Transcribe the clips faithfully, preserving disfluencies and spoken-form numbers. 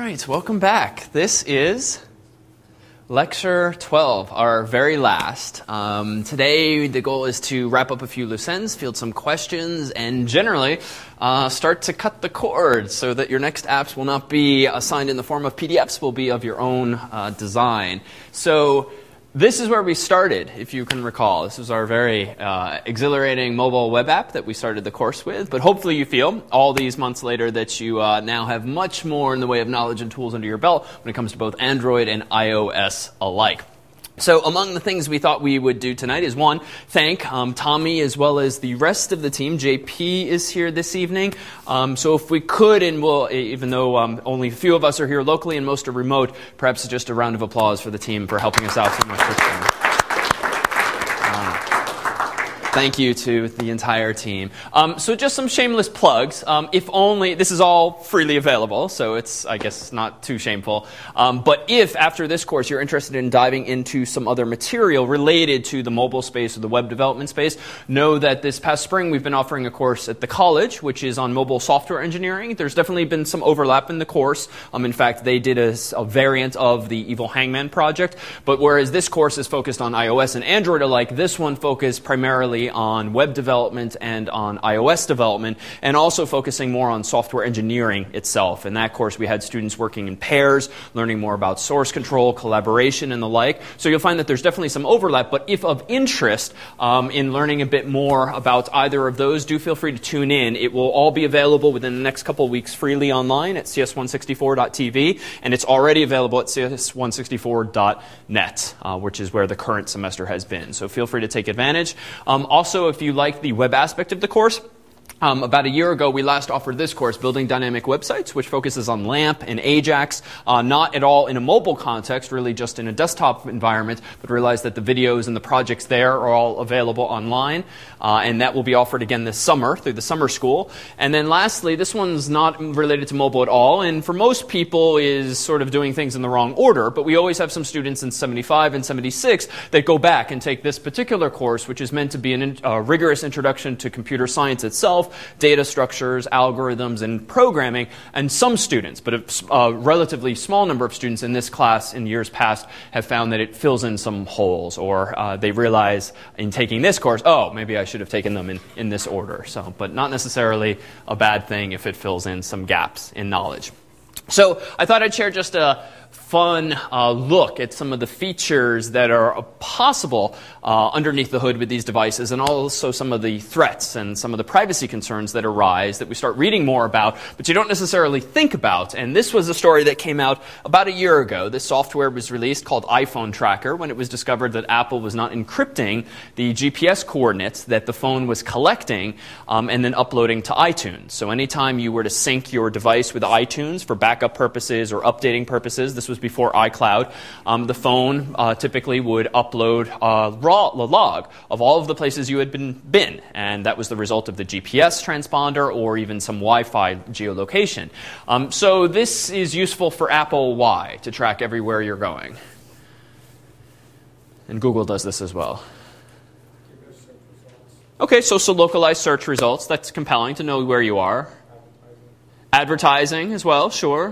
right, welcome back. This is Lecture twelve, our very last. Um, today, the goal is to wrap up a few loose ends, field some questions, and generally uh, start to cut the cord so that your next apps will not be assigned in the form of P D Fs, will be of your own uh, design. So this is where we started, if you can recall. This was our very uh, exhilarating mobile web app that we started the course with. But hopefully you feel, all these months later, that you uh, now have much more in the way of knowledge and tools under your belt when it comes to both Android and iOS alike. So among the things we thought we would do tonight is, one, thank um, Tommy as well as the rest of the team. J P is here this evening. Um, so if we could, and we'll, even though um, only a few of us are here locally and most are remote, perhaps just a round of applause for the team for helping us out so much this time. Thank you to the entire team. Um, so just some shameless plugs. Um, if only, this is all freely available, so it's, I guess, not too shameful. Um, but if, after this course, you're interested in diving into some other material related to the mobile space or the web development space, know that this past spring we've been offering a course at the college, which is on mobile software engineering. There's definitely been some overlap in the course. Um, in fact, they did a, a variant of the Evil Hangman project. But whereas this course is focused on iOS and Android alike, this one focused primarily on web development and on iOS development, and also focusing more on software engineering itself. In that course, we had students working in pairs, learning more about source control, collaboration, and the like. So you'll find that there's definitely some overlap, but if of interest um, in learning a bit more about either of those, do feel free to tune in. It will all be available within the next couple of weeks freely online at C S one sixty-four dot T V, and it's already available at C S one sixty-four dot net, uh, which is where the current semester has been. So feel free to take advantage. Um, Also, if you like the web aspect of the course, Um, about a year ago, we last offered this course, Building Dynamic Websites, which focuses on LAMP and AJAX, uh, not at all in a mobile context, really just in a desktop environment, but realize that the videos and the projects there are all available online, uh, and that will be offered again this summer through the summer school. And then lastly, this one's not related to mobile at all, and for most people is sort of doing things in the wrong order, but we always have some students in seventy-five and seventy-six that go back and take this particular course, which is meant to be a uh, rigorous introduction to computer science itself, data structures, algorithms, and programming, and some students, but a, a relatively small number of students in this class in years past have found that it fills in some holes, or uh, they realize in taking this course, oh, maybe I should have taken them in, in this order. So, but not necessarily a bad thing if it fills in some gaps in knowledge. So I thought I'd share just a fun uh, look at some of the features that are possible uh, underneath the hood with these devices, and also some of the threats and some of the privacy concerns that arise that we start reading more about, but you don't necessarily think about. And this was a story that came out about a year ago. This software was released called iPhone Tracker when it was discovered that Apple was not encrypting the G P S coordinates that the phone was collecting um, and then uploading to iTunes. So anytime you were to sync your device with iTunes for backup purposes or updating purposes, this was before iCloud, um, the phone uh, typically would upload a raw a log of all of the places you had been, been, and that was the result of the G P S transponder or even some Wi-Fi geolocation. Um, so this is useful for Apple Why? To track everywhere you're going. And Google does this as well. Okay, so, so localized search results, that's compelling to know where you are. Advertising as well, sure.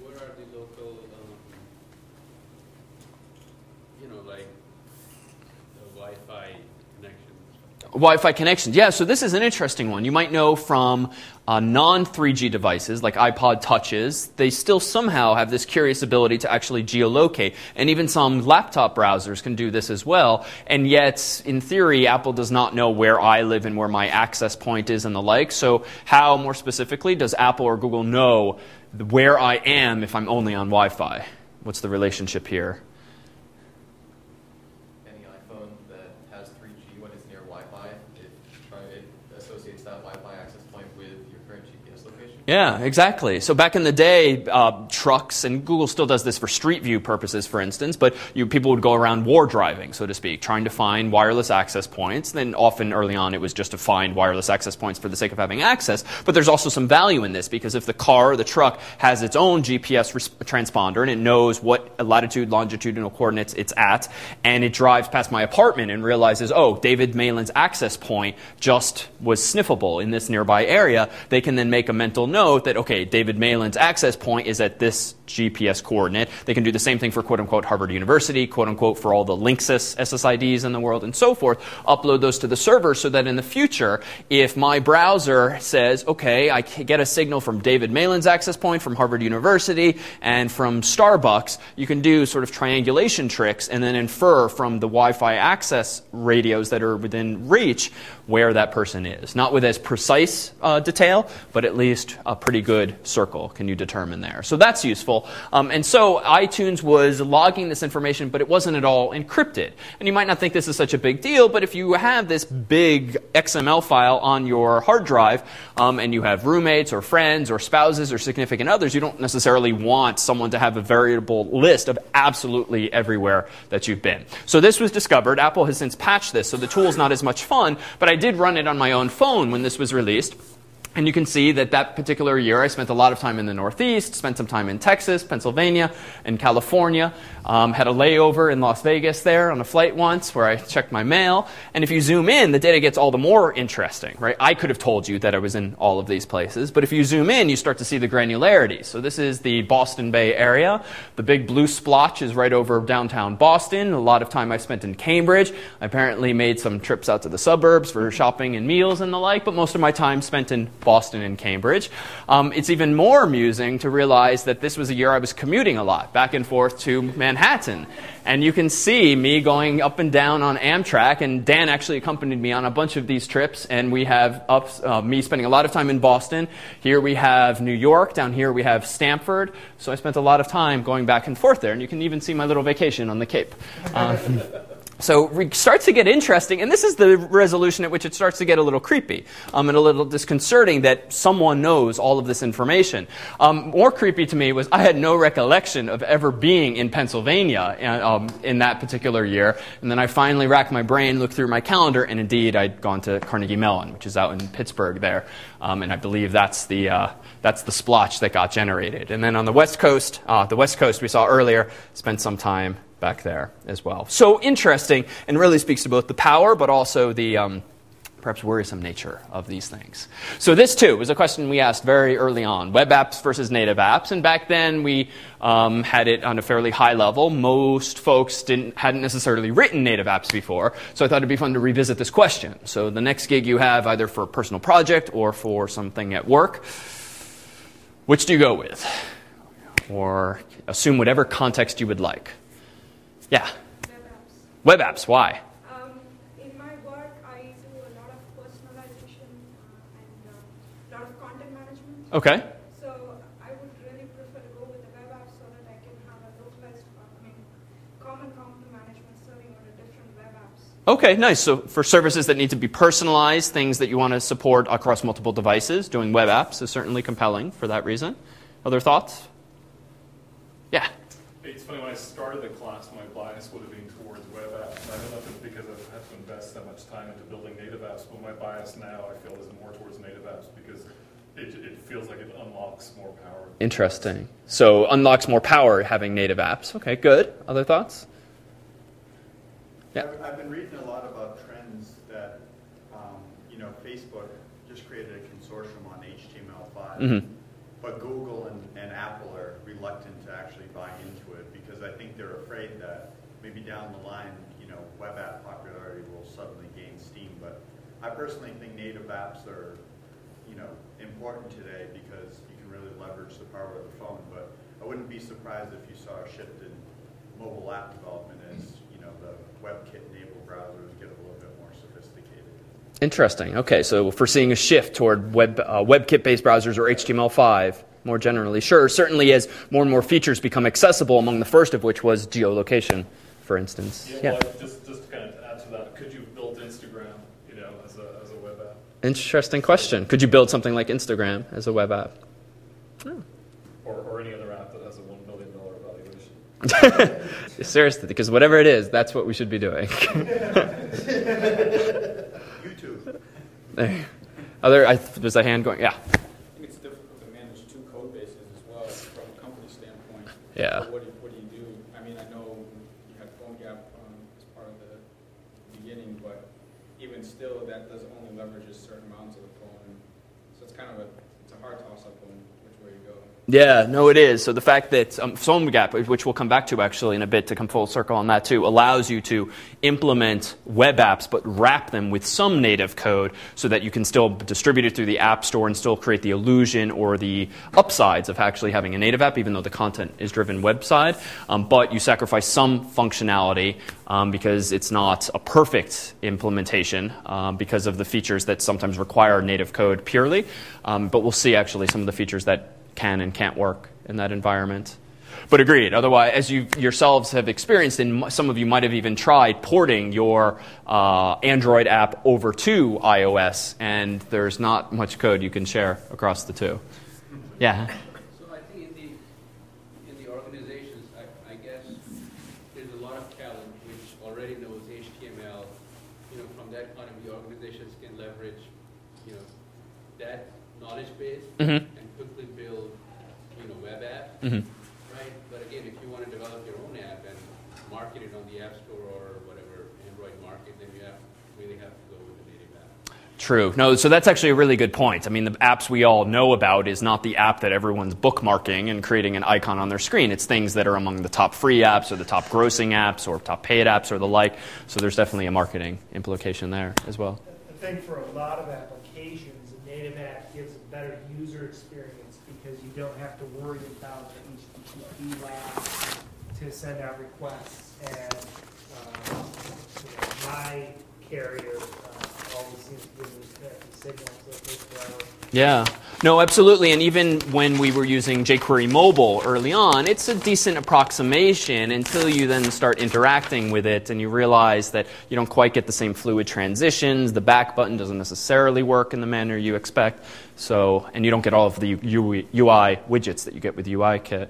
Wi-Fi connections. Yeah, so this is an interesting one. You might know from uh, non three G devices like iPod Touches, they still somehow have this curious ability to actually geolocate. And even some laptop browsers can do this as well. And yet, in theory, Apple does not know where I live and where my access point is and the like. So how, more specifically, does Apple or Google know where I am if I'm only on Wi-Fi? What's the relationship here? Yeah, exactly. So back in the day, uh, trucks, and Google still does this for Street View purposes, for instance, but you, people would go around war driving, so to speak, trying to find wireless access points. Then often early on it was just to find wireless access points for the sake of having access. But there's also some value in this, because if the car or the truck has its own G P S res- transponder and it knows what latitude, longitudinal coordinates it's at, and it drives past my apartment and realizes, oh, David Malin's access point just was sniffable in this nearby area, they can then make a mental note that, okay, David Malin's access point is at this G P S coordinate. They can do the same thing for quote-unquote Harvard University, quote-unquote for all the Linksys S S I Ds in the world and so forth, upload those to the server so that in the future, if my browser says, okay, I get a signal from David Malin's access point, from Harvard University, and from Starbucks, you can do sort of triangulation tricks and then infer from the Wi-Fi access radios that are within reach where that person is. Not with as precise uh, detail, but at least a pretty good circle can you determine there. So that's useful. Um, and so iTunes was logging this information, but it wasn't at all encrypted. And you might not think this is such a big deal, but if you have this big X M L file on your hard drive, um, and you have roommates or friends or spouses or significant others, you don't necessarily want someone to have a variable list of absolutely everywhere that you've been. So this was discovered. Apple has since patched this, so the tool's not as much fun, but I did run it on my own phone when this was released. And you can see that that particular year, I spent a lot of time in the Northeast, spent some time in Texas, Pennsylvania, and California. Um, had a layover in Las Vegas there on a flight once where I checked my mail. And if you zoom in, the data gets all the more interesting, right? I could have told you that I was in all of these places. But if you zoom in, you start to see the granularity. So this is the Boston Bay area. The big blue splotch is right over downtown Boston. A lot of time I spent in Cambridge. I apparently made some trips out to the suburbs for shopping and meals and the like, but most of my time spent in Boston and Cambridge. Um, it's even more amusing to realize that this was a year I was commuting a lot, back and forth to Manhattan. And you can see me going up and down on Amtrak, and Dan actually accompanied me on a bunch of these trips, and we have up, uh, me spending a lot of time in Boston. Here we have New York. Down here we have Stamford. So I spent a lot of time going back and forth there, and you can even see my little vacation on the Cape. Um, So it starts to get interesting, and this is the resolution at which it starts to get a little creepy um, and a little disconcerting that someone knows all of this information. Um, more creepy to me was I had no recollection of ever being in Pennsylvania um, in that particular year, and then I finally racked my brain, looked through my calendar, and indeed I'd gone to Carnegie Mellon, which is out in Pittsburgh there, um, and I believe that's the uh, that's the splotch that got generated. And then on the West Coast, uh, the West Coast we saw earlier, spent some time back there as well. So interesting, and really speaks to both the power, but also the um, perhaps worrisome nature of these things. So this, too, was a question we asked very early on, web apps versus native apps. And back then, we um, had it on a fairly high level. Most folks didn't hadn't necessarily written native apps before, so I thought it'd be fun to revisit this question. So the next gig you have, either for a personal project or for something at work, which do you go with? Or assume whatever context you would like. Yeah. Web apps. Web apps, why? Um, in my work, I do a lot of personalization uh, and uh, a lot of content management. Okay. So I would really prefer to go with the web app so that I can have a localized, I mean, common content management serving on a different web apps. Okay, nice. So for services that need to be personalized, things that you want to support across multiple devices, doing web apps is certainly compelling for that reason. Other thoughts? Yeah. It's funny, when I started the class, my bias would have been towards web apps. And I don't know if it's because I've had to invest that much time into building native apps, but my bias now, I feel, is more towards native apps because it, it feels like it unlocks more power. Interesting. So unlocks more power having native apps. Okay, good. Other thoughts? Yeah. I've, I've been reading a lot about trends that, um, you know, Facebook just created a consortium on H T M L five, Mm-hmm. but Google and, and Apple are reluctant to actually buy into it because I think they're afraid that maybe down the line, you know, web app popularity will suddenly gain steam. But I personally think native apps are, you know, important today because you can really leverage the power of the phone. But I wouldn't be surprised if you saw a shift in mobile app development as, you know, the WebKit-enabled browsers get a little bit more sophisticated. Interesting. Okay, so if we're seeing a shift toward web uh, WebKit-based browsers or H T M L five more generally, sure, certainly as more and more features become accessible, among the first of which was geolocation, for instance. Yeah, Yeah. well, just, just to kind of add to that, could you have built Instagram, you know, as a, as a web app? Interesting question. Could you build something like Instagram as a web app? Oh. Or, or any other app that has a one million dollars valuation? Seriously, because whatever it is, that's what we should be doing. YouTube. There. Other, I, there's a hand going. Yeah. I think it's difficult to manage two code bases as well from a company standpoint. Yeah. So what do you, what do you do? I mean, I know you had PhoneGap um, as part of the beginning, but even still, that does only leverages certain amounts of the phone. So it's kind of a it's a hard toss-up on which where you go. Yeah, no, it is. So the fact that um, PhoneGap, which we'll come back to actually in a bit to come full circle on that too, allows you to implement web apps but wrap them with some native code so that you can still distribute it through the App Store and still create the illusion or the upsides of actually having a native app, even though the content is driven website. Um, but you sacrifice some functionality um, because it's not a perfect implementation um, because of the features that sometimes require native code purely. Um, but we'll see actually some of the features that can and can't work in that environment. But agreed. Otherwise, as you yourselves have experienced, and some of you might have even tried porting your uh, Android app over to iOS, and there's not much code you can share across the two. Yeah? So I think in the, in the organizations, I, I guess there's a lot of talent which already knows H T M L. You know, from that point of view, organizations can leverage, you know, that knowledge base. Mm-hmm. Quickly build, you know, web app, Mm-hmm. right? But again, if you want to develop your own app and market it on the App Store or whatever Android market, then you have really have to go with the native app. True. No, so that's actually a really good point. I mean, the apps we all know about is not the app that everyone's bookmarking and creating an icon on their screen. It's things that are among the top free apps or the top grossing apps or top paid apps or the like. So there's definitely a marketing implication there as well. I think for a lot of applications, a native app gives a better user experience because you don't have to worry about the H T T P lag to send out requests. And uh, you know, my carrier uh, always seems to give me connected signals, so it takes forever. Yeah. No, absolutely. And even when we were using jQuery Mobile early on, it's a decent approximation until you then start interacting with it and you realize that you don't quite get the same fluid transitions. The back button doesn't necessarily work in the manner you expect. So, and you don't get all of the U I widgets that you get with U I Kit.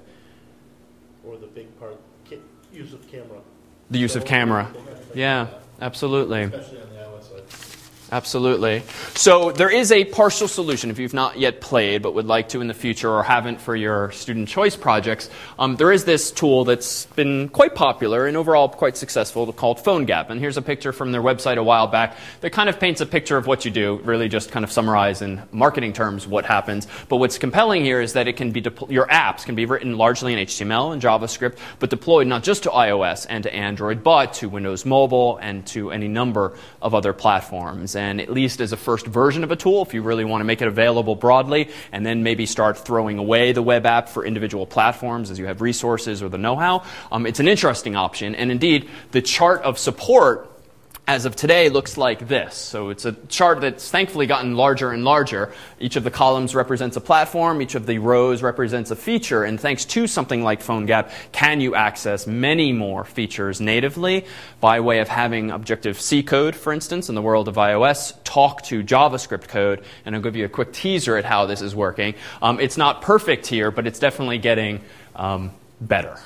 Or the big part, use of camera. The use so of camera. Yeah, absolutely. Especially on the iOS side. Absolutely. So there is a partial solution if you've not yet played but would like to in the future or haven't for your student choice projects. Um, there is this tool that's been quite popular and overall quite successful called PhoneGap. And here's a picture from their website a while back that kind of paints a picture of what you do, really just kind of summarize in marketing terms what happens. But what's compelling here is that it can be depl- your apps can be written largely in H T M L and JavaScript, but deployed not just to iOS and to Android, but to Windows Mobile and to any number of other platforms. And at least as a first version of a tool, if you really want to make it available broadly, and then maybe start throwing away the web app for individual platforms as you have resources or the know-how, um, it's an interesting option. And indeed, the chart of support as of today looks like this. So it's a chart that's thankfully gotten larger and larger. Each of the columns represents a platform, each of the rows represents a feature, and thanks to something like PhoneGap, can you access many more features natively by way of having Objective-C code, for instance, in the world of iOS, talk to JavaScript code, and I'll give you a quick teaser at how this is working. Um, it's not perfect here, but it's definitely getting um, better.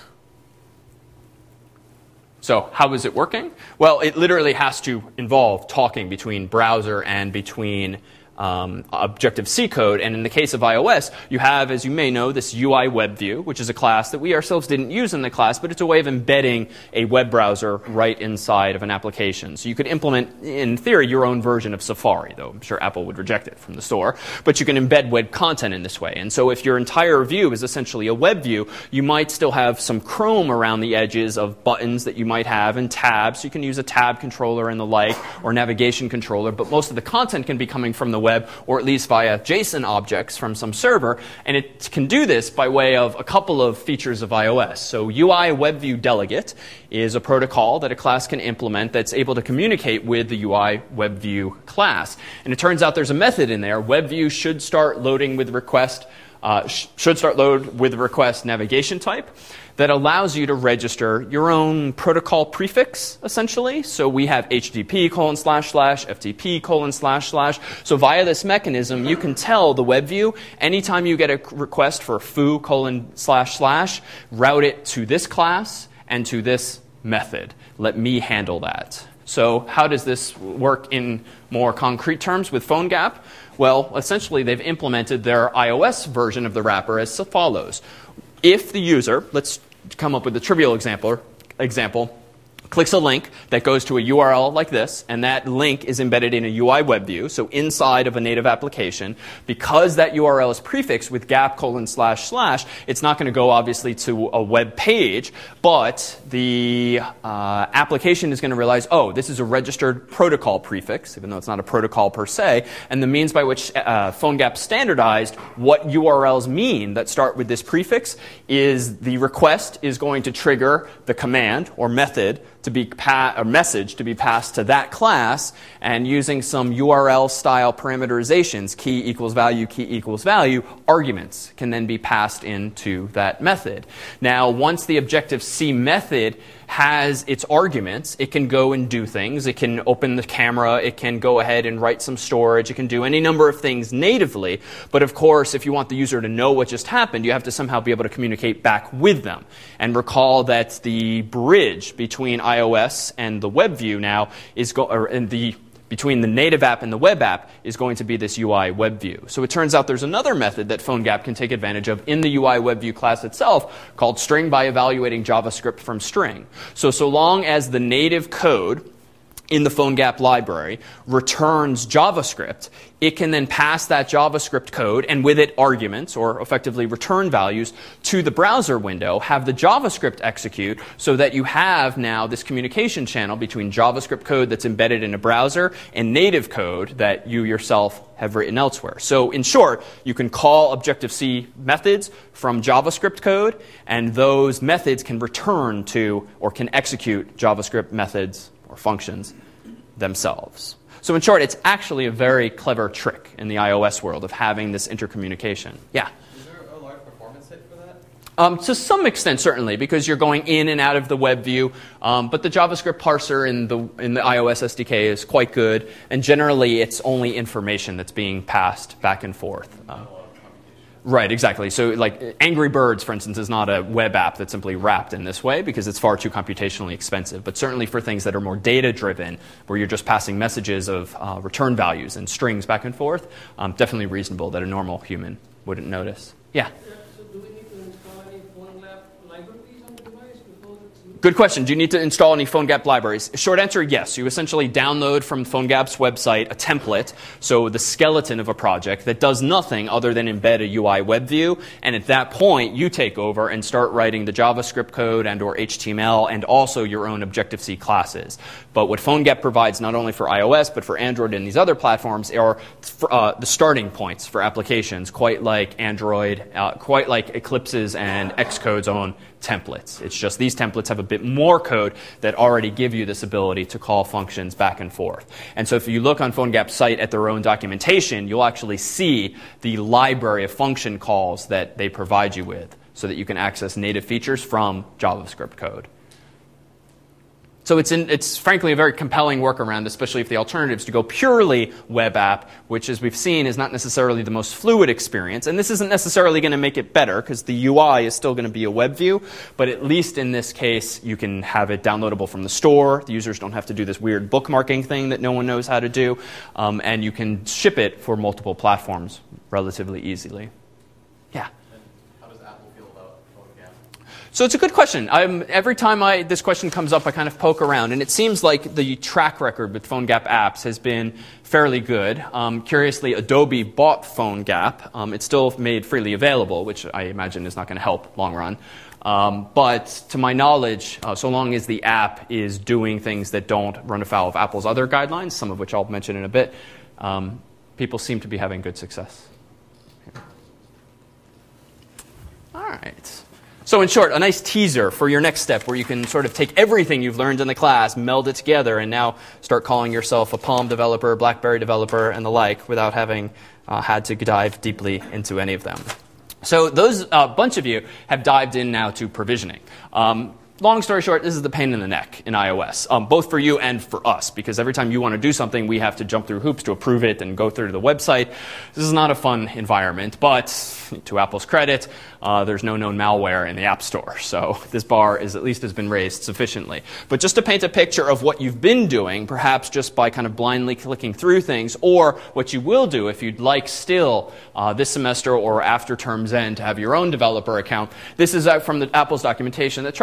So how is it working? Well, it literally has to involve talking between browser and between um, Objective-C code. And in the case of iOS, you have, as you may know, this U I WebView, which is a class that we ourselves didn't use in the class, but it's a way of embedding a web browser right inside of an application. So you could implement, in theory, your own version of Safari, though I'm sure Apple would reject it from the store. But you can embed web content in this way. And so if your entire view is essentially a web view, you might still have some Chrome around the edges of buttons that you might have and tabs. So you can use a tab controller and the like, or navigation controller, but most of the content can be coming from the web, or at least via JSON objects from some server, and it can do this by way of a couple of features of iOS. So U I WebView Delegate is a protocol that a class can implement that's able to communicate with the U I WebView class. And it turns out there's a method in there. WebView should start loading with request, uh, sh- should start load with request navigation type that allows you to register your own protocol prefix, essentially. So we have H T T P colon slash slash, F T P colon slash slash. So via this mechanism, you can tell the web view, anytime you get a request for foo colon slash slash, route it to this class and to this method. Let me handle that. So how does this work in more concrete terms with PhoneGap? Well, essentially, they've implemented their iOS version of the wrapper as follows. If the user, let's come up with a trivial example, example, clicks a link that goes to a U R L like this, and that link is embedded in a U I web view, so inside of a native application. Because that U R L is prefixed with gap colon slash slash, it's not going to go obviously to a web page, but the uh, application is going to realize, oh, this is a registered protocol prefix, even though it's not a protocol per se, and the means by which uh, PhoneGap standardized what U R Ls mean that start with this prefix is the request is going to trigger the command or method to be pa- a message to be passed to that class, and using some U R L style parameterizations, key equals value, key equals value, arguments can then be passed into that method. Now, once the Objective-C method has its arguments, it can go and do things. It can open the camera, it can go ahead and write some storage, it can do any number of things natively. But of course, if you want the user to know what just happened, you have to somehow be able to communicate back with them. And recall that the bridge between iOS and the web view now is go- or and the between the native app and the web app is going to be this U I web view. So it turns out there's another method that PhoneGap can take advantage of in the U I web view class itself called string by evaluating JavaScript from string. So so long as the native code in the PhoneGap library returns JavaScript, it can then pass that JavaScript code and with it arguments, or effectively return values, to the browser window, have the JavaScript execute so that you have now this communication channel between JavaScript code that's embedded in a browser and native code that you yourself have written elsewhere. So in short, you can call Objective-C methods from JavaScript code, and those methods can return to or can execute JavaScript methods or functions themselves. So in short, it's actually a very clever trick in the iOS world of having this intercommunication. Yeah? Is there a large performance hit for that? Um, to some extent, certainly, because you're going in and out of the web view. Um, but the JavaScript parser in the in the iOS S D K is quite good, and generally it's only information that's being passed back and forth. Uh, Right, exactly. So like Angry Birds, for instance, is not a web app that's simply wrapped in this way because it's far too computationally expensive. But certainly for things that are more data-driven, where you're just passing messages of uh, return values and strings back and forth, um, definitely reasonable that a normal human wouldn't notice. Yeah? So do we need to install any PhoneGap libraries on the device before it's used? Good question. Do you need to install any PhoneGap libraries? Short answer, yes. You essentially download from PhoneGap's website a template, so the skeleton of a project that does nothing other than embed a U I web view, and at that point you take over and start writing the JavaScript code and or H T M L and also your own Objective-C classes. But what PhoneGap provides not only for iOS but for Android and these other platforms are uh, the starting points for applications, quite like Android, uh, quite like Eclipse's and Xcode's own templates. It's just these templates have a bit more code that already give you this ability to call functions back and forth. And so if you look on PhoneGap's site at their own documentation, you'll actually see the library of function calls that they provide you with so that you can access native features from JavaScript code. So it's, in, it's frankly a very compelling workaround, especially if the alternative is to go purely web app, which, as we've seen, is not necessarily the most fluid experience. And this isn't necessarily going to make it better, because the U I is still going to be a web view. But at least in this case, you can have it downloadable from the store. The users don't have to do this weird bookmarking thing that no one knows how to do. Um, and you can ship it for multiple platforms relatively easily. Yeah? So it's a good question. I'm, every time I, this question comes up, I kind of poke around. And it seems like the track record with PhoneGap apps has been fairly good. Um, curiously, Adobe bought PhoneGap. Um, it's still made freely available, which I imagine is not going to help long run. Um, but to my knowledge, uh, so long as the app is doing things that don't run afoul of Apple's other guidelines, some of which I'll mention in a bit, um, people seem to be having good success. All right. So in short, a nice teaser for your next step where you can sort of take everything you've learned in the class, meld it together, and now start calling yourself a Palm developer, BlackBerry developer, and the like without having uh, had to dive deeply into any of them. So those uh, bunch of you have dived in now to provisioning. Um, Long story short, this is the pain in the neck in iOS, um, both for you and for us, because every time you want to do something, we have to jump through hoops to approve it and go through to the website. This is not a fun environment, but to Apple's credit, uh, there's no known malware in the App Store, so this bar is at least has been raised sufficiently. But just to paint a picture of what you've been doing, perhaps just by kind of blindly clicking through things, or what you will do if you'd like still uh, this semester or after term's end to have your own developer account, this is uh, from the Apple's documentation that tries to paint a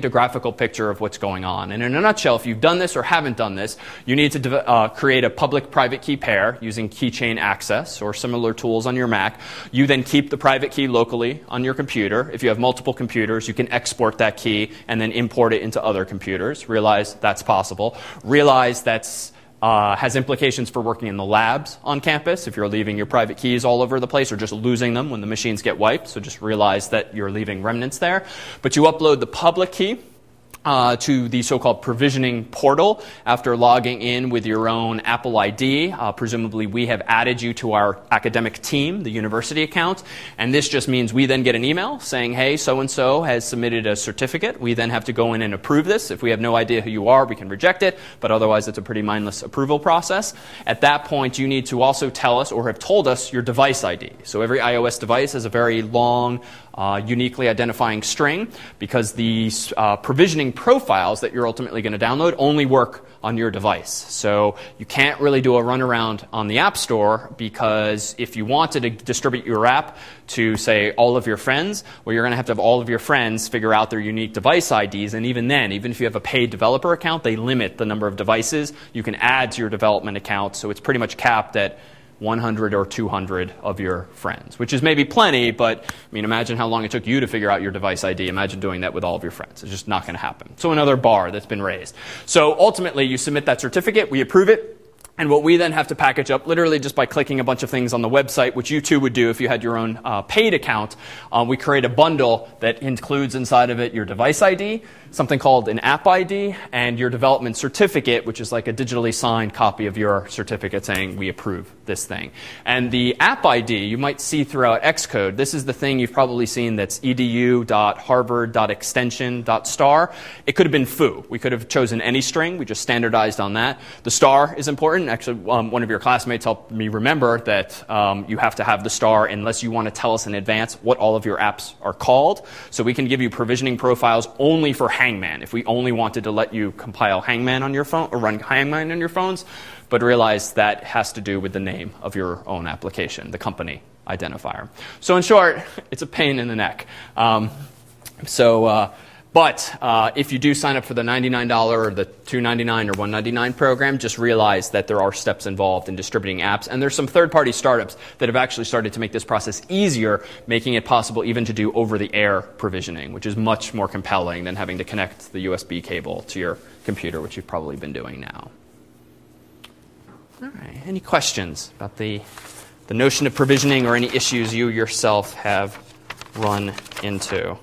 a graphical picture of what's going on. And in a nutshell, if you've done this or haven't done this, you need to uh, create a public-private key pair using keychain access or similar tools on your Mac. You then keep the private key locally on your computer. If you have multiple computers, you can export that key and then import it into other computers. Realize that's possible. Realize that's Uh, has implications for working in the labs on campus if you're leaving your private keys all over the place or just losing them when the machines get wiped. So just realize that you're leaving remnants there. But you upload the public key Uh, to the so-called provisioning portal after logging in with your own Apple I D. Uh, presumably, we have added you to our academic team, the university account, and this just means we then get an email saying, hey, so-and-so has submitted a certificate. We then have to go in and approve this. If we have no idea who you are, we can reject it, but otherwise it's a pretty mindless approval process. At that point, you need to also tell us or have told us your device I D. So every iOS device has a very long, Uh, uniquely identifying string because the uh, provisioning profiles that you're ultimately going to download only work on your device. So you can't really do a runaround on the App Store because if you wanted to distribute your app to, say, all of your friends, well, you're going to have to have all of your friends figure out their unique device I Ds. And even then, even if you have a paid developer account, they limit the number of devices you can add to your development account. So it's pretty much capped at one hundred or two hundred of your friends, which is maybe plenty, but I mean, imagine how long it took you to figure out your device I D. Imagine doing that with all of your friends. It's just not going to happen. So another bar that's been raised. So ultimately, you submit that certificate, we approve it, and what we then have to package up, literally just by clicking a bunch of things on the website, which you too would do if you had your own uh, paid account, uh, we create a bundle that includes inside of it your device I D, something called an app I D, and your development certificate, which is like a digitally signed copy of your certificate saying we approve this thing. And the app I D you might see throughout Xcode. This is the thing you've probably seen that's edu dot harvard dot extension dot star. It could have been foo. We could have chosen any string. We just standardized on that. The star is important. Actually, um, one of your classmates helped me remember that um, you have to have the star unless you want to tell us in advance what all of your apps are called. So we can give you provisioning profiles only for Hangman if we only wanted to let you compile Hangman on your phone or run Hangman on your phones, but realize that has to do with the name of your own application, the company identifier. So in short, it's a pain in the neck. Um, so, uh, but uh, if you do sign up for the ninety-nine dollars or the two ninety-nine or one ninety-nine program, just realize that there are steps involved in distributing apps. And there's some third-party startups that have actually started to make this process easier, making it possible even to do over-the-air provisioning, which is much more compelling than having to connect the U S B cable to your computer, which you've probably been doing now. All right. Any questions about the, the notion of provisioning or any issues you yourself have run into?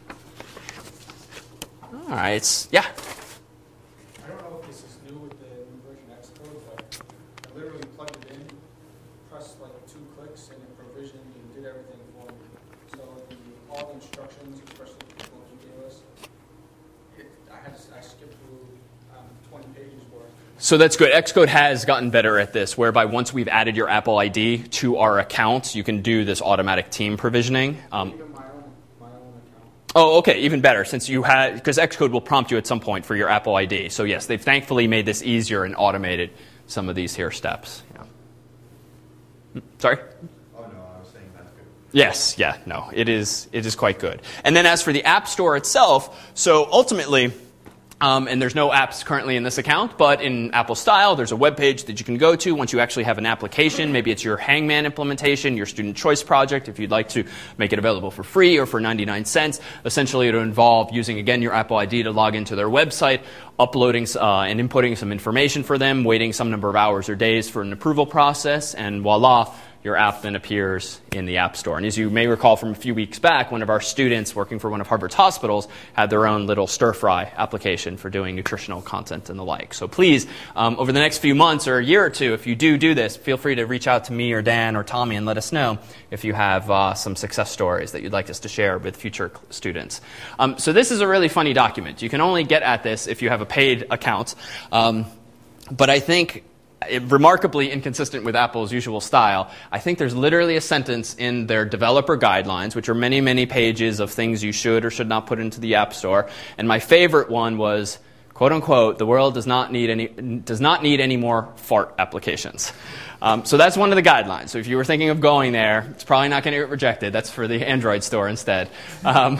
All right. Yeah? I don't know if this is new with the new version Xcode, but I literally plugged it in, pressed like two clicks, and it provisioned and did everything for me. So the, all the instructions, especially the ones you gave us, it, I had to, I skipped through um, twenty pages worth. So that's good. Xcode has gotten better at this, whereby once we've added your Apple I D to our accounts, you can do this automatic team provisioning. Um, Even my own, my own account. oh, okay, even better, since you had, because Xcode will prompt you at some point for your Apple I D. So yes, they've thankfully made this easier and automated some of these here steps. Yeah. Sorry? Oh, no, I was saying that's good. Yes, yeah, no, it is, it is quite good. And then as for the App Store itself, so ultimately, Um, and there's no apps currently in this account, but in Apple style, there's a web page that you can go to once you actually have an application. Maybe it's your Hangman implementation, your student choice project, if you'd like to make it available for free or for ninety-nine cents. Essentially, it'll involve using, again, your Apple I D to log into their website, uploading uh, and inputting some information for them, waiting some number of hours or days for an approval process, and voila, your app then appears in the App Store. And as you may recall from a few weeks back, one of our students working for one of Harvard's hospitals had their own little stir-fry application for doing nutritional content and the like. So please, um, over the next few months or a year or two, if you do do this, feel free to reach out to me or Dan or Tommy and let us know if you have uh, some success stories that you'd like us to share with future students. Um, so this is a really funny document. You can only get at this if you have a paid account. Um, but I think It, remarkably inconsistent with Apple's usual style, I think there's literally a sentence in their developer guidelines, which are many, many pages of things you should or should not put into the App Store. And my favorite one was, quote unquote, the world does not need any does not need any more fart applications. Um, so that's one of the guidelines. So if you were thinking of going there, it's probably not going to get rejected. That's for the Android store instead. Um,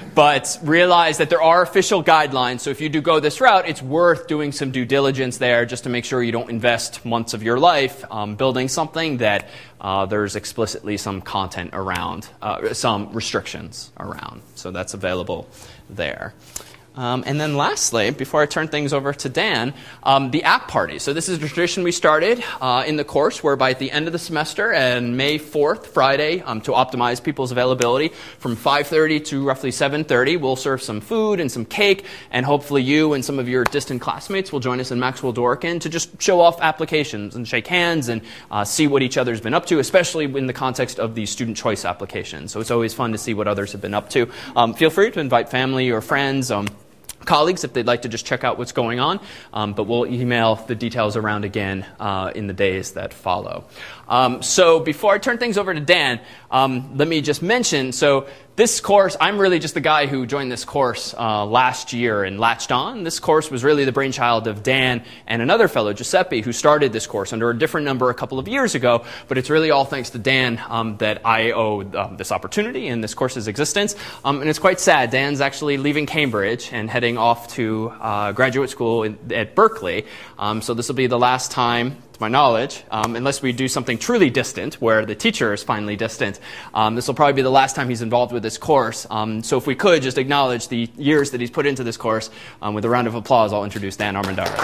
but realize that there are official guidelines. So if you do go this route, it's worth doing some due diligence there just to make sure you don't invest months of your life um, building something that uh, there's explicitly some content around, uh, some restrictions around. So that's available there. Um, and then lastly, before I turn things over to Dan, um, the app party. So this is a tradition we started uh, in the course whereby at the end of the semester and May fourth, Friday, um, to optimize people's availability, from five thirty to roughly seven thirty, we'll serve some food and some cake, and hopefully you and some of your distant classmates will join us in Maxwell Dworkin to just show off applications and shake hands and uh, see what each other's been up to, especially in the context of the student choice applications. So it's always fun to see what others have been up to. Um, feel free to invite family or friends, um, colleagues, if they'd like to just check out what's going on, um, but we'll email the details around again uh, in the days that follow. Um, so before I turn things over to Dan, um, let me just mention, so this course, I'm really just the guy who joined this course uh, last year and latched on. This course was really the brainchild of Dan and another fellow, Giuseppe, who started this course under a different number a couple of years ago, but it's really all thanks to Dan um, that I owe um, this opportunity and this course's existence. Um, and it's quite sad. Dan's actually leaving Cambridge and heading off to uh, graduate school in, at Berkeley. Um, so this will be the last time, to my knowledge, um, unless we do something truly distant, where the teacher is finally distant. Um, this will probably be the last time he's involved with this course. Um, so if we could just acknowledge the years that he's put into this course um, with a round of applause, I'll introduce Dan Armendariz.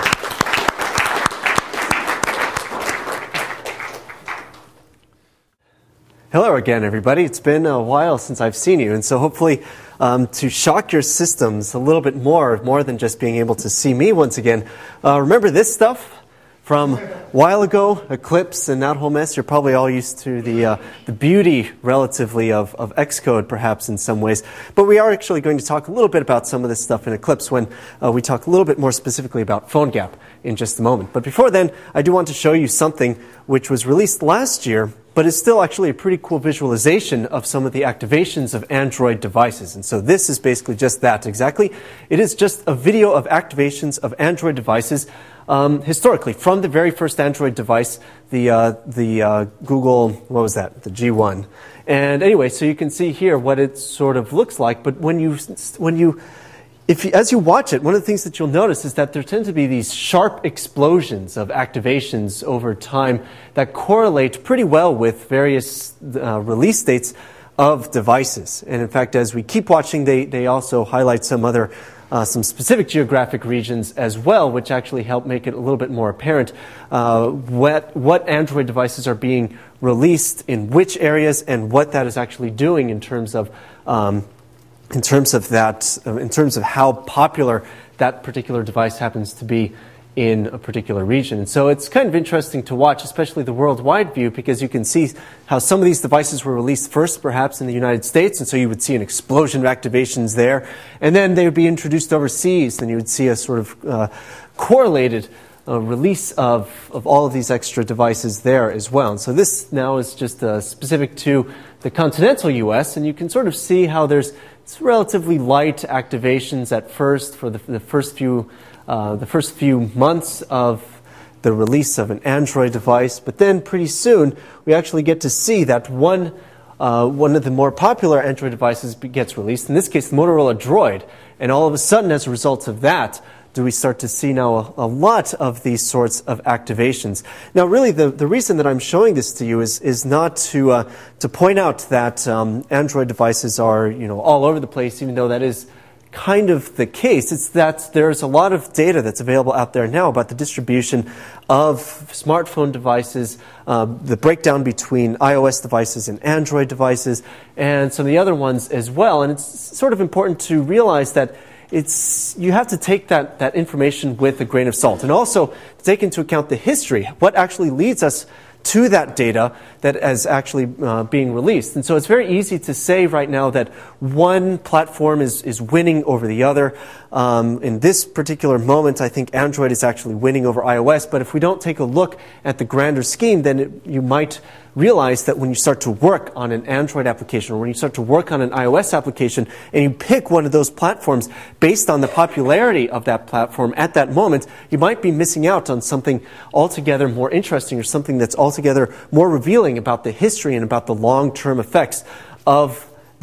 Hello again, everybody. It's been a while since I've seen you, and so hopefully um, to shock your systems a little bit more, more than just being able to see me once again. Uh, remember this stuff from a while ago, Eclipse and that whole mess? You're probably all used to the uh, the beauty, relatively, of, of Xcode, perhaps, in some ways. But we are actually going to talk a little bit about some of this stuff in Eclipse when uh, we talk a little bit more specifically about PhoneGap in just a moment. But before then, I do want to show you something which was released last year, but is still actually a pretty cool visualization of some of the activations of Android devices. And so this is basically just that, exactly. It is just a video of activations of Android devices um, historically, from the very first Android device, the, uh, the uh, Google, what was that, the G one. And anyway, so you can see here what it sort of looks like, but when you, when you If you, as you watch it, one of the things that you'll notice is that there tend to be these sharp explosions of activations over time that correlate pretty well with various uh, release dates of devices. And in fact, as we keep watching, they, they also highlight some other, uh, some specific geographic regions as well, which actually help make it a little bit more apparent uh, what, what Android devices are being released in which areas and what that is actually doing in terms of um, in terms of that, in terms of how popular that particular device happens to be in a particular region. And so it's kind of interesting to watch, especially the worldwide view, because you can see how some of these devices were released first, perhaps in the United States, and so you would see an explosion of activations there, and then they would be introduced overseas, and you would see a sort of uh, correlated uh, release of, of all of these extra devices there as well. And so this now is just uh, specific to the continental U S, and you can sort of see how there's it's relatively light activations at first for the, the first few uh, the first few months of the release of an Android device, but then pretty soon we actually get to see that one uh, one of the more popular Android devices gets released. In this case, the Motorola Droid, and all of a sudden, as a result of that, do we start to see now a, a lot of these sorts of activations. Now, really, the, the reason that I'm showing this to you is, is not to uh, to point out that um, Android devices are, you know, all over the place, even though that is kind of the case. It's that there's a lot of data that's available out there now about the distribution of smartphone devices, uh, the breakdown between iOS devices and Android devices, and some of the other ones as well. And it's sort of important to realize that It's, you have to take that, that information with a grain of salt, and also take into account the history, what actually leads us to that data that is actually uh, being released. And so it's very easy to say right now that one platform is, is winning over the other. Um, in this particular moment, I think Android is actually winning over iOS, but if we don't take a look at the grander scheme, then it, you might realize that when you start to work on an Android application or when you start to work on an iOS application and you pick one of those platforms based on the popularity of that platform at that moment, you might be missing out on something altogether more interesting or something that's altogether more revealing about the history and about the long-term effects of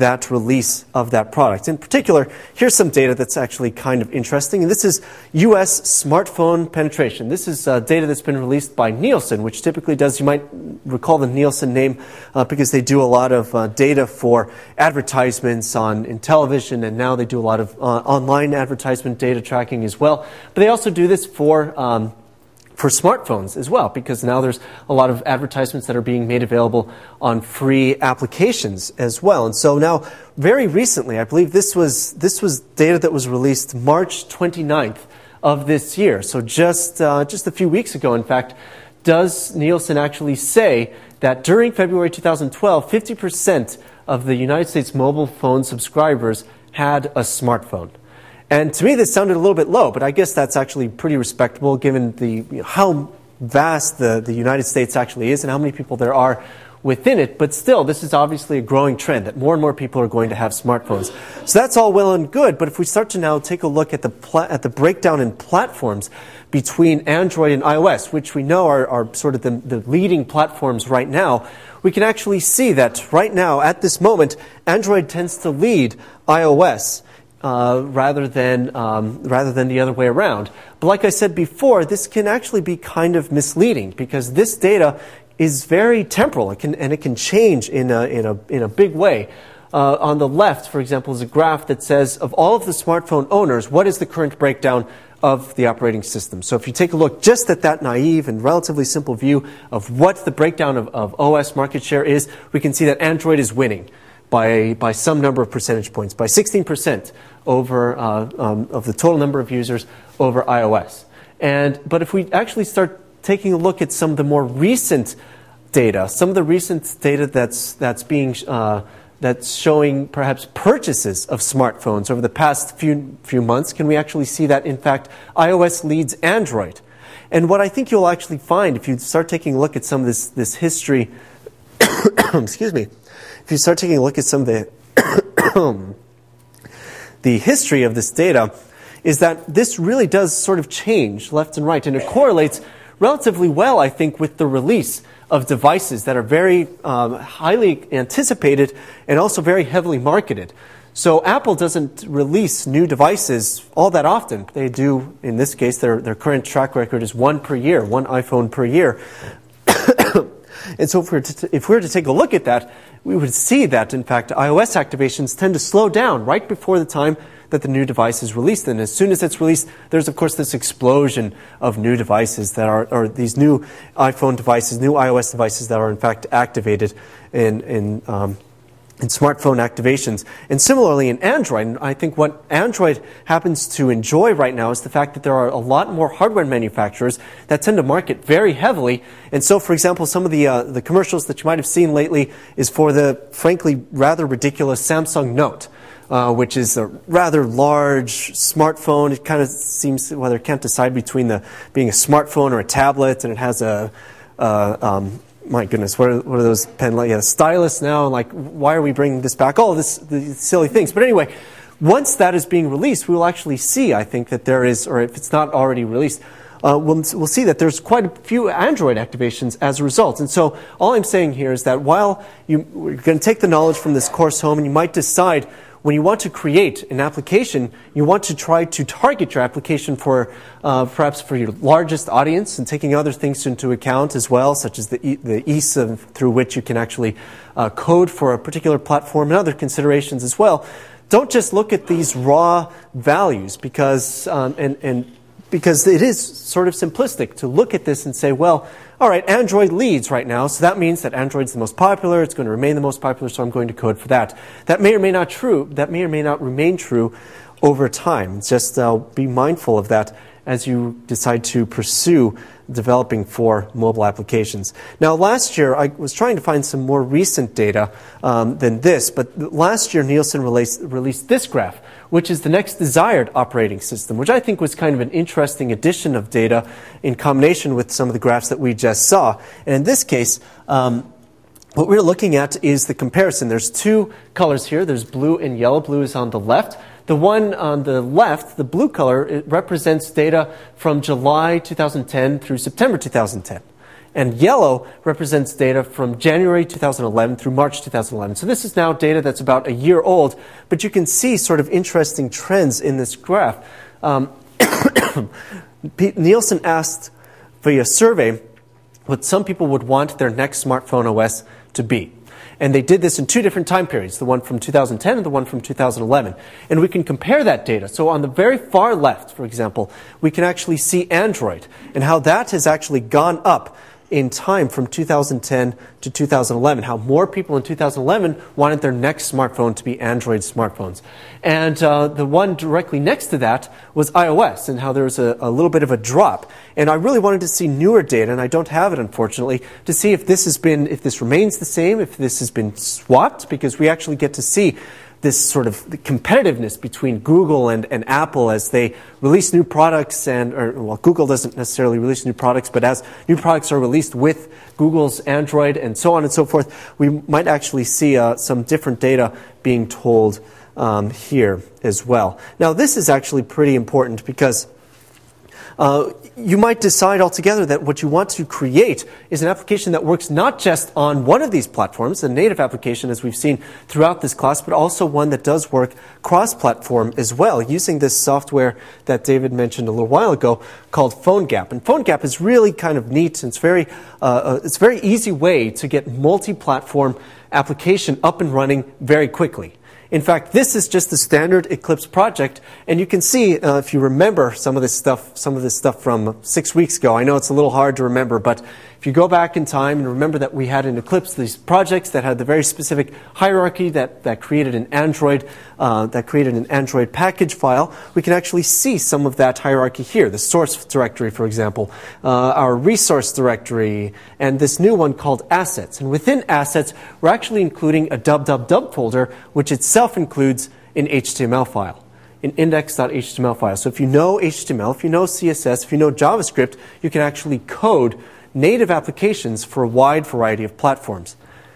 that release of that product. In particular, here's some data that's actually kind of interesting. And this is U S smartphone penetration. This is uh, data that's been released by Nielsen, which typically does, you might recall the Nielsen name uh, because they do a lot of uh, data for advertisements on in television, and now they do a lot of uh, online advertisement data tracking as well. But they also do this for um, for smartphones as well, because now there's a lot of advertisements that are being made available on free applications as well. And so now, very recently, I believe this was this was data that was released March twenty-ninth of this year. So just uh, just a few weeks ago, in fact, does Nielsen actually say that during February two thousand twelve, fifty percent of the United States mobile phone subscribers had a smartphone. And to me, this sounded a little bit low, but I guess that's actually pretty respectable given the you know, how vast the, the United States actually is and how many people there are within it. But still, this is obviously a growing trend that more and more people are going to have smartphones. So that's all well and good, but if we start to now take a look at the pla- at the breakdown in platforms between Android and iOS, which we know are, are sort of the, the leading platforms right now, we can actually see that right now, at this moment, Android tends to lead iOS. Uh, rather than um, rather than the other way around. But like I said before, this can actually be kind of misleading because this data is very temporal. It can and it can change in a in a in a big way. Uh, on the left, for example, is a graph that says of all of the smartphone owners, what is the current breakdown of the operating system? So if you take a look just at that naive and relatively simple view of what the breakdown of, of O S market share is, we can see that Android is winning by by some number of percentage points, by sixteen percent over uh, um, of the total number of users over iOS. And but if we actually start taking a look at some of the more recent data, some of the recent data that's that's being uh, that's showing perhaps purchases of smartphones over the past few few months, can we actually see that in fact iOS leads Android? And what I think you'll actually find if you start taking a look at some of this this history, excuse me. If you start taking a look at some of the the history of this data, is that this really does sort of change left and right, and it correlates relatively well, I think, with the release of devices that are very um, highly anticipated and also very heavily marketed. So Apple doesn't release new devices all that often. They do, in this case, their, their current track record is one per year, one iPhone per year. And so if we, were to, if we were to take a look at that, we would see that, in fact, iOS activations tend to slow down right before the time that the new device is released. And as soon as it's released, there's, of course, this explosion of new devices that are, or these new iPhone devices, new iOS devices that are, in fact, activated in, in um, in smartphone activations. And similarly in Android, and I think what Android happens to enjoy right now is the fact that there are a lot more hardware manufacturers that tend to market very heavily. And so, for example, some of the uh, the commercials that you might have seen lately is for the, frankly, rather ridiculous Samsung Note, uh, which is a rather large smartphone. It kind of seems, well, they can't decide between the being a smartphone or a tablet, and it has a uh, um, my goodness, what are, what are those pen, like, yeah, stylus now? And like, why are we bringing this back? All this, these silly things. But anyway, once that is being released, we will actually see, I think, that there is, or if it's not already released, uh, we'll, we'll see that there's quite a few Android activations as a result. And so all I'm saying here is that while you, you're going to take the knowledge from this course home, and you might decide when you want to create an application, you want to try to target your application for uh, perhaps for your largest audience, and taking other things into account as well, such as the, e- the ease of, through which you can actually uh, code for a particular platform and other considerations as well. Don't just look at these raw values, because um, and, and because it is sort of simplistic to look at this and say, well, all right, Android leads right now, so that means that Android's the most popular, it's going to remain the most popular, so I'm going to code for that. That may or may not true. That may or may not remain true over time. Just uh, be mindful of that as you decide to pursue developing for mobile applications. Now, last year, I was trying to find some more recent data um, than this, but last year Nielsen released, released this graph, which is the next desired operating system, which I think was kind of an interesting addition of data in combination with some of the graphs that we just saw. And in this case, um, what we're looking at is the comparison. There's two colors here. There's blue and yellow. Blue is on the left. The one on the left, the blue color, it represents data from July two thousand ten through September two thousand ten. And yellow represents data from January two thousand eleven through March two thousand eleven. So this is now data that's about a year old, but you can see sort of interesting trends in this graph. Um, Nielsen asked via survey what some people would want their next smartphone O S to be. And they did this in two different time periods, the one from two thousand ten and the one from two thousand eleven. And we can compare that data. So on the very far left, for example, we can actually see Android and how that has actually gone up in time from two thousand ten to two thousand eleven, how more people in two thousand eleven wanted their next smartphone to be Android smartphones. And uh, the one directly next to that was iOS, and how there was a, a little bit of a drop. And I really wanted to see newer data, and I don't have it, unfortunately, to see if this has been, if this remains the same, if this has been swapped, because we actually get to see this sort of competitiveness between Google and, and Apple as they release new products, and or, well, Google doesn't necessarily release new products, but as new products are released with Google's Android and so on and so forth, we might actually see uh, some different data being told um, here as well. Now, this is actually pretty important because Uh, you might decide altogether that what you want to create is an application that works not just on one of these platforms, a native application as we've seen throughout this class, but also one that does work cross-platform as well, using this software that David mentioned a little while ago called PhoneGap. And PhoneGap is really kind of neat. It's very, uh, it's a very easy way to get multi-platform application up and running very quickly. In fact, this is just the standard Eclipse project, and you can see, uh, if you remember some of this stuff, some of this stuff from six weeks ago. I know it's a little hard to remember, but if you go back in time and remember that we had in Eclipse these projects that had the very specific hierarchy that that created an Android uh, that created an Android package file, we can actually see some of that hierarchy here. The source directory, for example, uh, our resource directory, and this new one called Assets. And within Assets, we're actually including a www folder, which itself includes an H T M L file, an index dot H T M L file. So if you know H T M L, if you know C S S, if you know JavaScript, you can actually code native applications for a wide variety of platforms.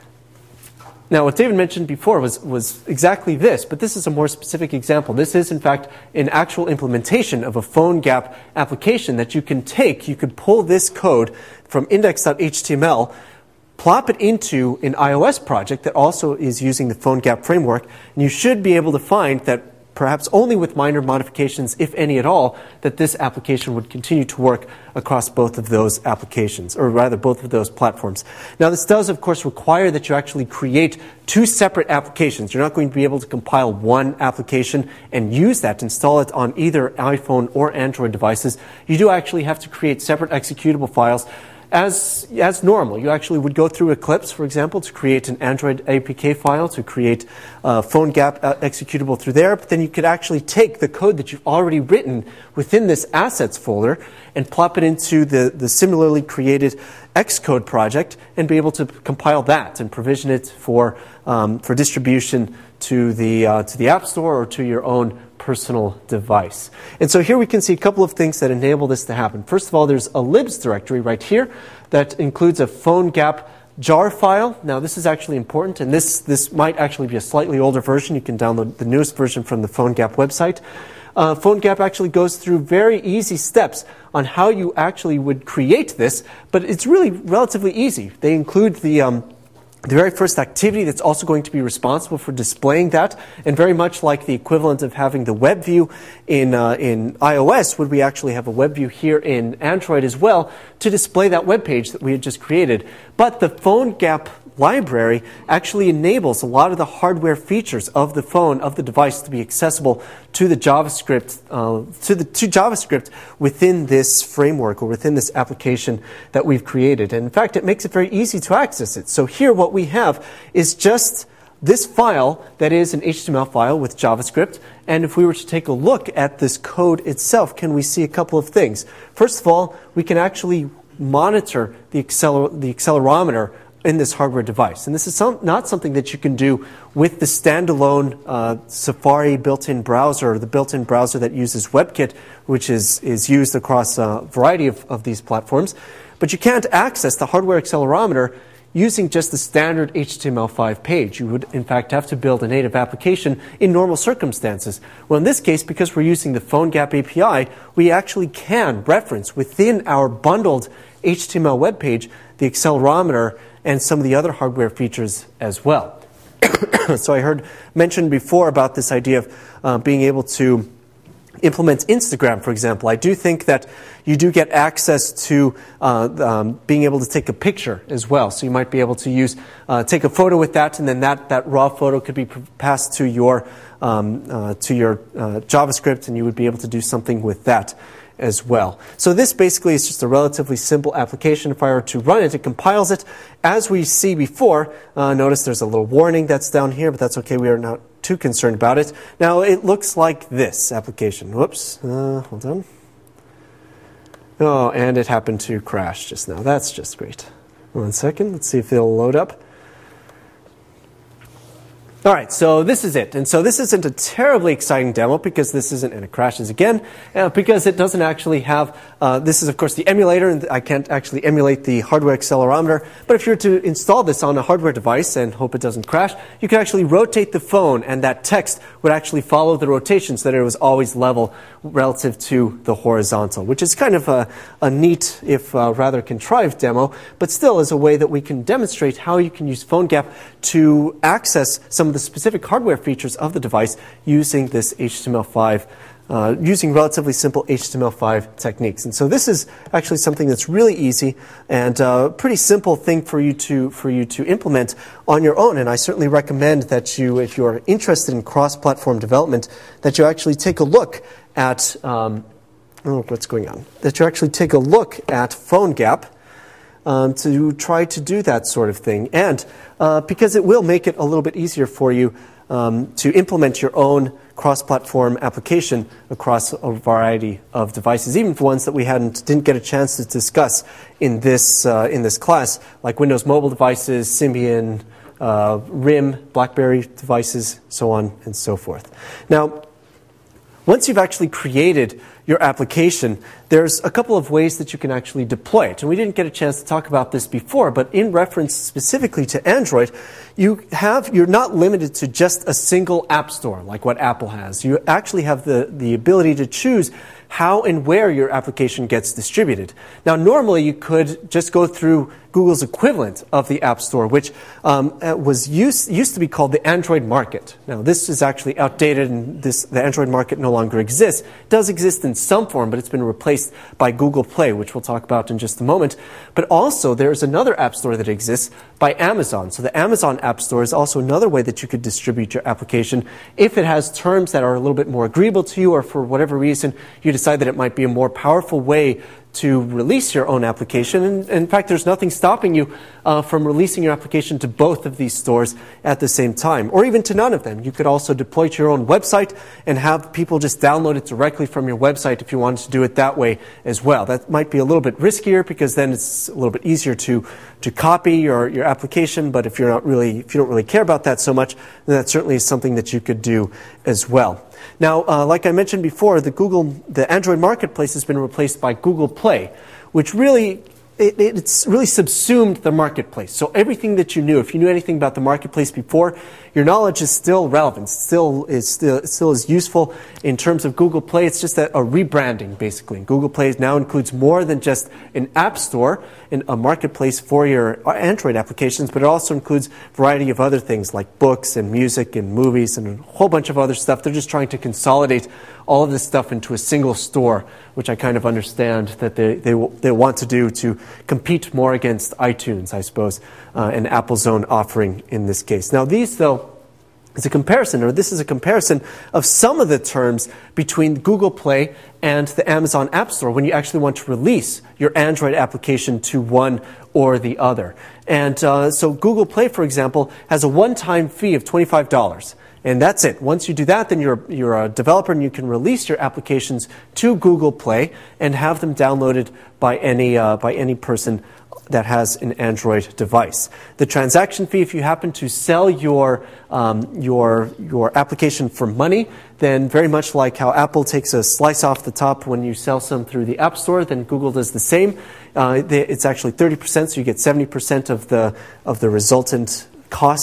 Now, what David mentioned before was, was exactly this, but this is a more specific example. This is, in fact, an actual implementation of a PhoneGap application that you can take. You could pull this code from index dot H T M L, plop it into an iOS project that also is using the PhoneGap framework, and you should be able to find that perhaps only with minor modifications, if any at all, that this application would continue to work across both of those applications, or rather both of those platforms. Now, this does, of course, require that you actually create two separate applications. You're not going to be able to compile one application and use that, install it on either iPhone or Android devices. You do actually have to create separate executable files. As, as normal, you actually would go through Eclipse, for example, to create an Android A P K file, to create a PhoneGap uh, executable through there. But then you could actually take the code that you've already written within this assets folder and plop it into the, the similarly created Xcode project and be able to compile that and provision it for, um, for distribution to the, uh, to the App Store or to your own personal device. And so here we can see a couple of things that enable this to happen. First of all, there's a libs directory right here that includes a PhoneGap jar file. Now, this is actually important, and this, this might actually be a slightly older version. You can download the newest version from the PhoneGap website. Uh, PhoneGap actually goes through very easy steps on how you actually would create this, but it's really relatively easy. They include the um, the very first activity that's also going to be responsible for displaying that, and very much like the equivalent of having the web view in uh, in iOS, would we actually have a web view here in Android as well to display that web page that we had just created. But the PhoneGap library actually enables a lot of the hardware features of the phone, of the device, to be accessible to the JavaScript, uh, to the to JavaScript within this framework or within this application that we've created. And in fact, it makes it very easy to access it. So here, what we have is just this file that is an H T M L file with JavaScript. And if we were to take a look at this code itself, can we see a couple of things? First of all, we can actually monitor the acceler- the accelerometer in this hardware device. And this is some, not something that you can do with the standalone uh, Safari built-in browser, the built-in browser that uses WebKit, which is, is used across a variety of, of these platforms. But you can't access the hardware accelerometer using just the standard H T M L five page. You would, in fact, have to build a native application in normal circumstances. Well, in this case, because we're using the PhoneGap A P I, we actually can reference within our bundled H T M L web page the accelerometer and some of the other hardware features as well. So I heard mentioned before about this idea of uh, being able to implement Instagram, for example. I do think that you do get access to uh, um, being able to take a picture as well. So you might be able to use uh, take a photo with that, and then that, that raw photo could be passed to your um, uh, to your uh, JavaScript, and you would be able to do something with that as well. So this basically is just a relatively simple application. If I were to run it, it compiles it. As we see before, uh, notice there's a little warning that's down here, but that's okay. We are not too concerned about it. Now, it looks like this application. Whoops. Uh, hold on. Oh, and it happened to crash just now. That's just great. One second. Let's see if it'll load up. All right, so this is it. And so this isn't a terribly exciting demo because this isn't, and it crashes again, uh, because it doesn't actually have, uh, this is of course the emulator, and I can't actually emulate the hardware accelerometer. But if you were to install this on a hardware device and hope it doesn't crash, you can actually rotate the phone, and that text would actually follow the rotation so that it was always level relative to the horizontal, which is kind of a, a neat, if uh, rather contrived demo, but still is a way that we can demonstrate how you can use PhoneGap to access some of the specific hardware features of the device using this H T M L five, uh, using relatively simple H T M L five techniques. And so this is actually something that's really easy and a pretty simple thing for you to for you to implement on your own. And I certainly recommend that you, if you're interested in cross-platform development, that you actually take a look at um, oh, what's going on. That you actually take a look at PhoneGap. Um, to try to do that sort of thing. And uh, because it will make it a little bit easier for you um, to implement your own cross-platform application across a variety of devices, even for ones that we hadn't didn't get a chance to discuss in this uh, in this class, like Windows mobile devices, Symbian, uh, R I M, BlackBerry devices, so on and so forth. Now, once you've actually created your application, there's a couple of ways that you can actually deploy it. And we didn't get a chance to talk about this before, but in reference specifically to Android, you have, you're not limited to just a single app store like what Apple has. You actually have the, the ability to choose how and where your application gets distributed. Now, normally you could just go through Google's equivalent of the App Store, which um, was used, used to be called the Android Market. Now, this is actually outdated, and this, the Android Market no longer exists. It does exist in some form, but it's been replaced by Google Play, which we'll talk about in just a moment. But also, there's another App Store that exists by Amazon. So the Amazon App Store is also another way that you could distribute your application if it has terms that are a little bit more agreeable to you, or for whatever reason you decide that it might be a more powerful way to release your own application. And in fact, there's nothing stopping you uh, from releasing your application to both of these stores at the same time, or even to none of them. You could also deploy to your own website and have people just download it directly from your website if you wanted to do it that way as well. That might be a little bit riskier because then it's a little bit easier to to copy your, your application, but if you're not really, if you don't really care about that so much, then that certainly is something that you could do as well. Now, uh, like I mentioned before, the Google, the Android Marketplace has been replaced by Google Play, which really, it, it's really subsumed the marketplace. So everything that you knew, if you knew anything about the marketplace before, your knowledge is still relevant, still is still, still is useful in terms of Google Play. It's just a, a rebranding, basically. Google Play now includes more than just an app store and a marketplace for your Android applications, but it also includes a variety of other things like books and music and movies and a whole bunch of other stuff. They're just trying to consolidate all of this stuff into a single store, which I kind of understand that they, they, they want to do to compete more against iTunes, I suppose, uh, and Apple's own offering in this case. Now, these, though, is a comparison, or this is a comparison of some of the terms between Google Play and the Amazon App Store when you actually want to release your Android application to one or the other. And uh, so Google Play, for example, has a one-time fee of twenty-five dollars. And that's it. Once you do that, then you're, you're a developer and you can release your applications to Google Play and have them downloaded by any, uh, by any person that has an Android device. The transaction fee, if you happen to sell your, um, your, your application for money, then very much like how Apple takes a slice off the top when you sell some through the App Store, then Google does the same. Uh, they, it's actually thirty percent, so you get seventy percent of the, of the resultant cost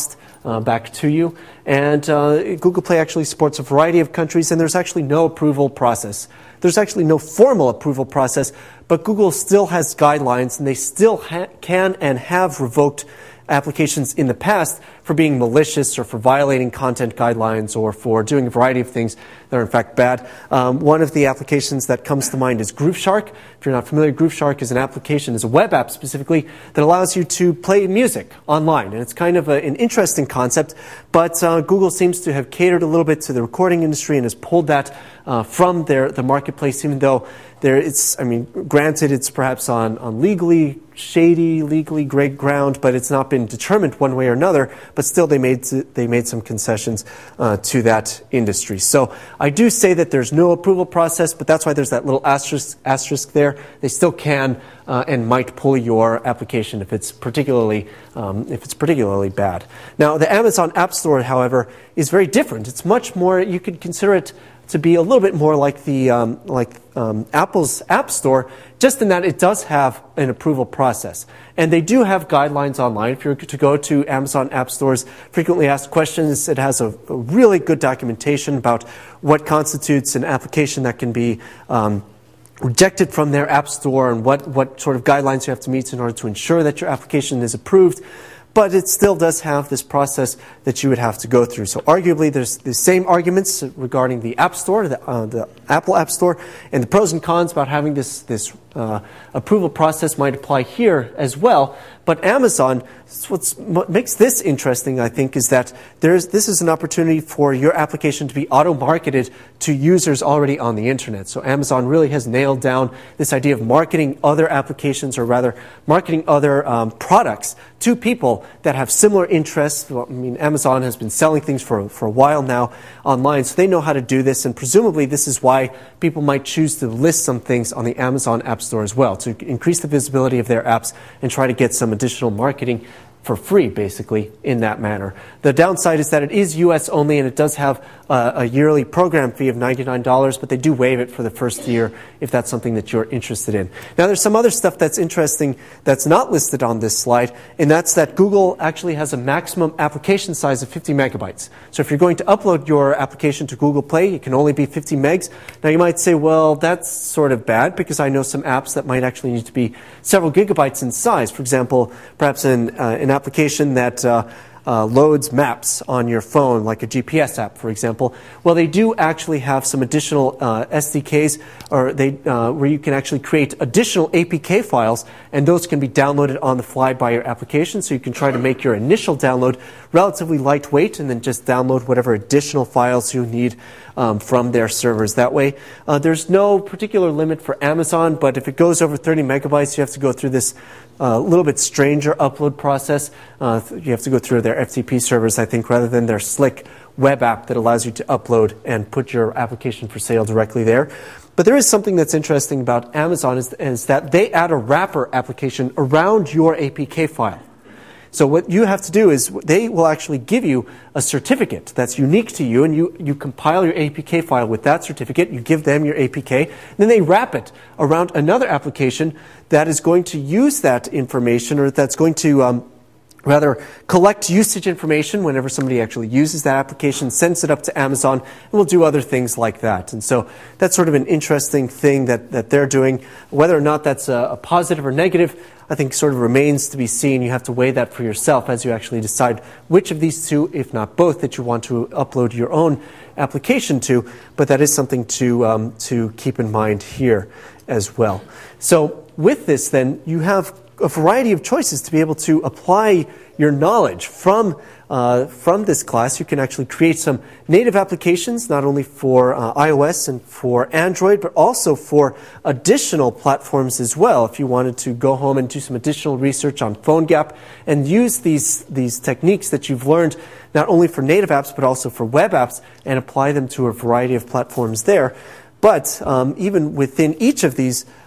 uh, back to you. And uh, Google Play actually supports a variety of countries, and there's actually no approval process. There's actually no formal approval process, but Google still has guidelines, and they still ha- can and have revoked applications in the past for being malicious or for violating content guidelines or for doing a variety of things that are in fact bad. Um, one of the applications that comes to mind is GrooveShark. If you're not familiar, GrooveShark is an application, is a web app specifically, that allows you to play music online. And it's kind of a, an interesting concept, but uh, Google seems to have catered a little bit to the recording industry and has pulled that uh, from their the marketplace, even though there it's, I mean, granted, it's perhaps on, on legally shady, legally gray ground, but it's not been determined one way or another. But still, they made they made some concessions uh, to that industry. So I do say that there's no approval process, but that's why there's that little asterisk asterisk there. They still can uh, and might pull your application if it's particularly um, if it's particularly bad. Now, the Amazon App Store, however, is very different. It's much more. You could consider it to be a little bit more like the um, like um, Apple's App Store, just in that it does have an approval process. And they do have guidelines online. If you're to go to Amazon App Store's frequently asked questions, it has a, a really good documentation about what constitutes an application that can be um, rejected from their App Store and what, what sort of guidelines you have to meet in order to ensure that your application is approved. But it still does have this process that you would have to go through. So arguably, there's the same arguments regarding the App Store, the, uh, the Apple App Store, and the pros and cons about having this, this uh, approval process might apply here as well. But Amazon, what's, what makes this interesting, I think, is that there's, this is an opportunity for your application to be auto-marketed to users already on the internet. So Amazon really has nailed down this idea of marketing other applications, or rather marketing other um, products to people that have similar interests. Well, I mean, Amazon has been selling things for, for a while now online, so they know how to do this, and presumably this is why people might choose to list some things on the Amazon App Store as well, to increase the visibility of their apps and try to get some additional marketing for free, basically, in that manner. The downside is that it is U S only, and it does have uh, a yearly program fee of ninety-nine dollars, but they do waive it for the first year if that's something that you're interested in. Now, there's some other stuff that's interesting that's not listed on this slide, and that's that Google actually has a maximum application size of fifty megabytes. So if you're going to upload your application to Google Play, it can only be fifty megs. Now, you might say, well, that's sort of bad, because I know some apps that might actually need to be several gigabytes in size. For example, perhaps an, uh, an application that uh, uh, loads maps on your phone, like a G P S app, for example. Well, they do actually have some additional uh, S D Ks, or they uh, where you can actually create additional A P K files, and those can be downloaded on the fly by your application. So you can try to make your initial download relatively lightweight, and then just download whatever additional files you need um, from their servers that way. Uh, there's no particular limit for Amazon, but if it goes over thirty megabytes, you have to go through this a uh, little bit stranger upload process. Uh, you have to go through their F T P servers, I think, rather than their slick web app that allows you to upload and put your application for sale directly there. But there is something that's interesting about Amazon, is, is that they add a wrapper application around your A P K file. So what you have to do is they will actually give you a certificate that's unique to you, and you, you compile your A P K file with that certificate, you give them your A P K, and then they wrap it around another application that is going to use that information, or that's going to um, rather collect usage information whenever somebody actually uses that application, sends it up to Amazon, and will do other things like that. And so that's sort of an interesting thing that, that they're doing. Whether or not that's a, a positive or negative, I think sort of remains to be seen. You have to weigh that for yourself as you actually decide which of these two, if not both, that you want to upload your own application to. But that is something to um, to keep in mind here as well. So with this, then, you have a variety of choices to be able to apply your knowledge from uh, from this class. You can actually create some native applications, not only for uh, iOS and for Android, but also for additional platforms as well. If you wanted to go home and do some additional research on PhoneGap and use these these techniques that you've learned, not only for native apps but also for web apps, and apply them to a variety of platforms there. But um, even within each of these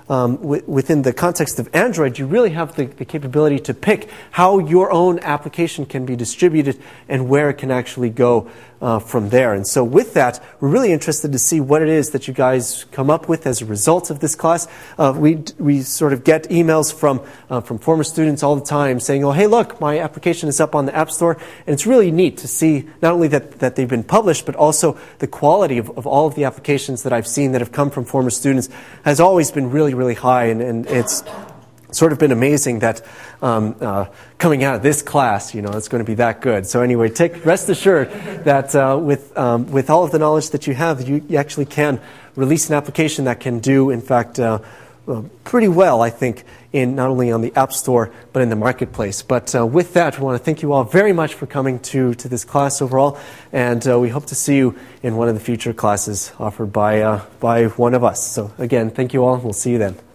um, w- within the context of Android, you really have the, the capability to pick how your own application can be distributed and where it can actually go uh, from there. And so with that, we're really interested to see what it is that you guys come up with as a result of this class. Uh, we we sort of get emails from uh, from former students all the time saying, oh, hey, look, my application is up on the App Store. And it's really neat to see not only that, that they've been published, but also the quality of, of all of the applications that I've seen that have come from former students has always been really, really high. And, and it's sort of been amazing that um, uh, coming out of this class, you know, it's going to be that good. So anyway, take rest assured that uh, with um, with all of the knowledge that you have, you, you actually can release an application that can do, in fact, uh, uh, pretty well, I think, in not only on the App Store, but in the marketplace. But uh, with that, we want to thank you all very much for coming to, to this class overall, and uh, we hope to see you in one of the future classes offered by, uh, by one of us. So again, thank you all, we'll see you then.